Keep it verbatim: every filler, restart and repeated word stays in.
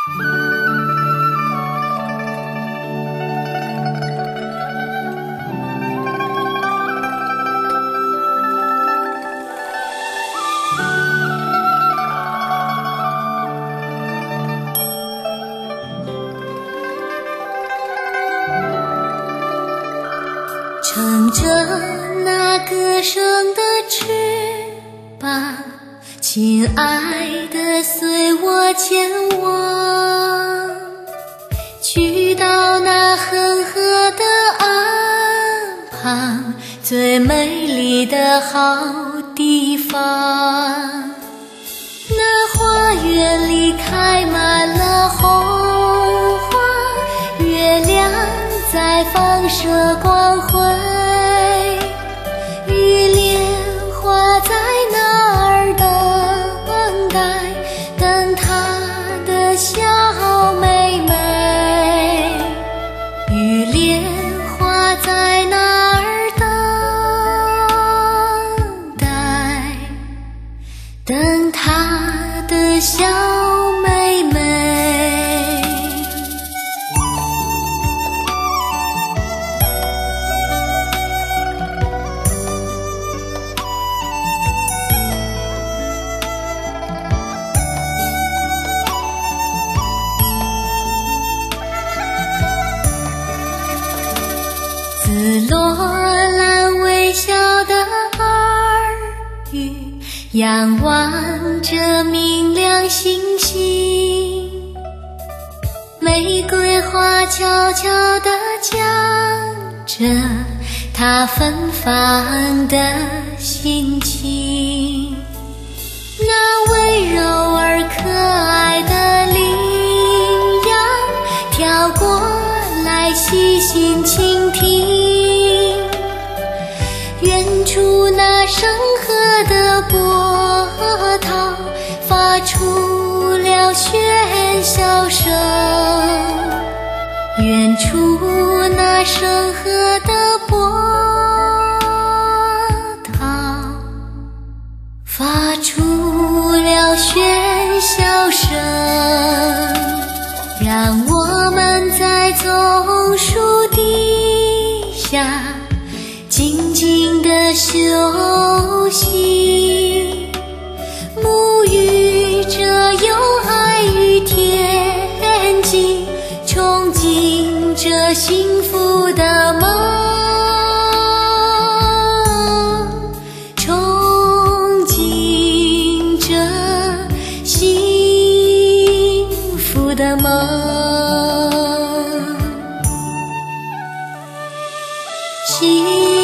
乘着那歌声的翅膀，亲爱的，随我前往，去到那恒河的岸旁，最美丽的好地方。那花园里开满了红花，月亮在放射光辉，玉莲花在那儿等待，等她的小妹妹。玉莲花在那儿等待，等她的小妹妹。紫罗兰微笑的耳语，仰望着明亮星星。玫瑰花悄悄地讲着它芬芳的心情。那温柔而可爱的羚羊跳过来，细心倾听。远处那深河的波涛发出了喧嚣声，远处那深河的波涛发出了喧嚣声，让我们在棕树底下静静地休息，沐浴着有爱与天际，憧憬着幸福的梦，憧憬着幸福的梦。